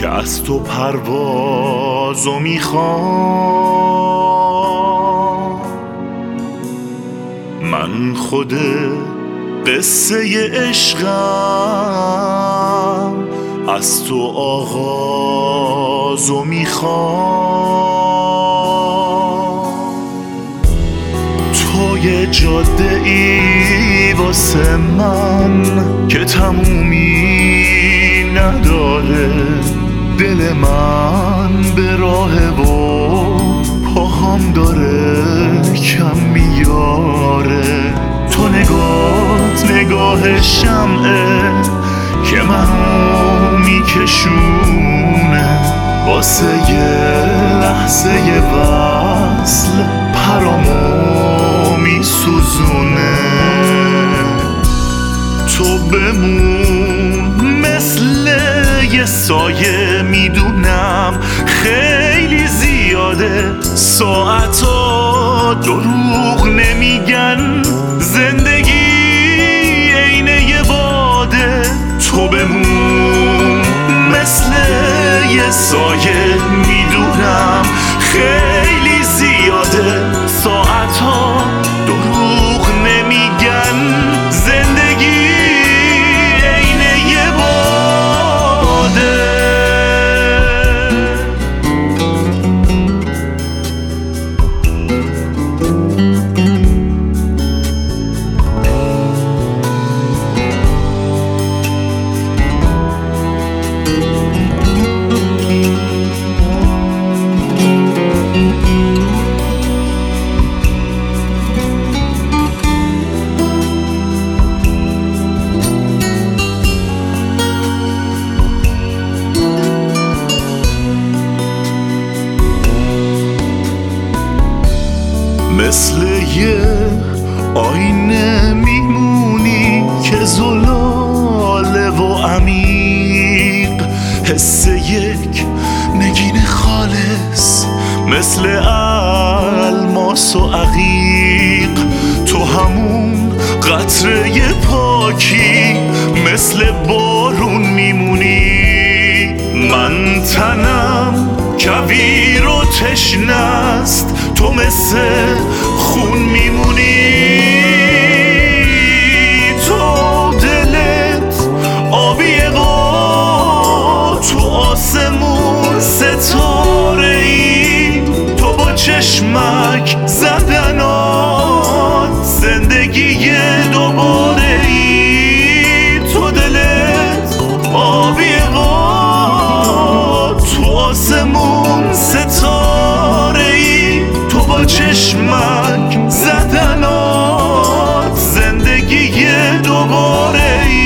که از تو پروازو میخوام. من خود قصه عشقم، از تو آغازو میخوام. تو یه جاده ای واسه من که تمومی نداره، دل من به راه و پاهام داره کم میاره. تو نگات نگاه شمعه که منو میکشونه، واسه یه لحظه وصل پرامو میسوزونه. تو بمون مثل یه سایه، میدونم خیلی زیاده، ساعتا دروغ نمیگن، زندگی عین یه باده. تو بمون مثل یه سایه، میدونم خیلی زیاده، ساعتا دروغ نمیگن، زندگی عین یه باده. مثل یه آینه میمونی که زلاله و عمیق، حس یک نگین خالص مثل الماس و عقیق. تو همون قطره پاکی مثل بارون میمونی. من تنم کویر و تشنست، تو مثل خون میمونی. تو دلت آبیه و تو آسمون ستاره ای، تو با چشمک زدنات زندگی دوباره ای. تو دلت آبیه و تو آسمون ستاره ای، تو با چشمک زدنات زندگی دوباره ای.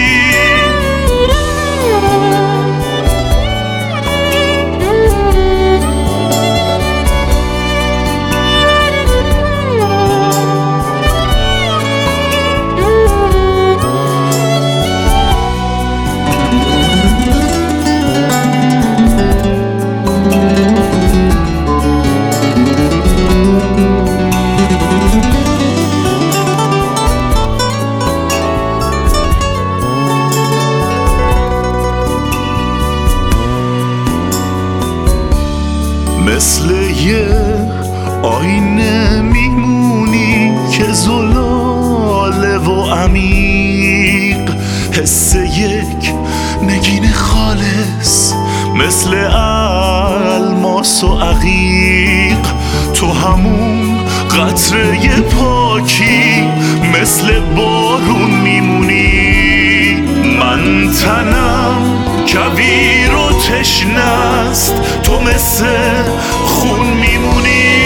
مثل یه آینه میمونی که زلاله و عمیق، حس یک نگین خالص مثل الماس و عقیق. تو همون قطره پاکی مثل بارون میمونی. من تنم کویر و تشنست، تو مثل خون میمونی.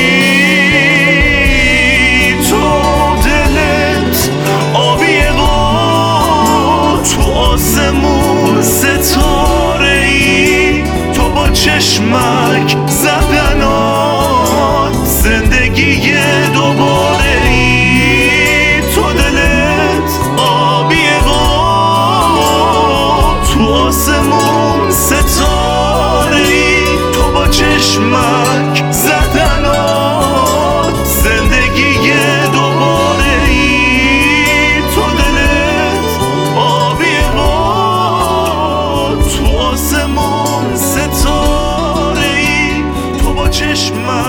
تو دلت آبیه و تو آسمون ستاره ای، تو با چشمک زدنات زندگی دوباره ای. تو دلت آبیه و تو آسمون ستاره ای، تو با چشمک چشمم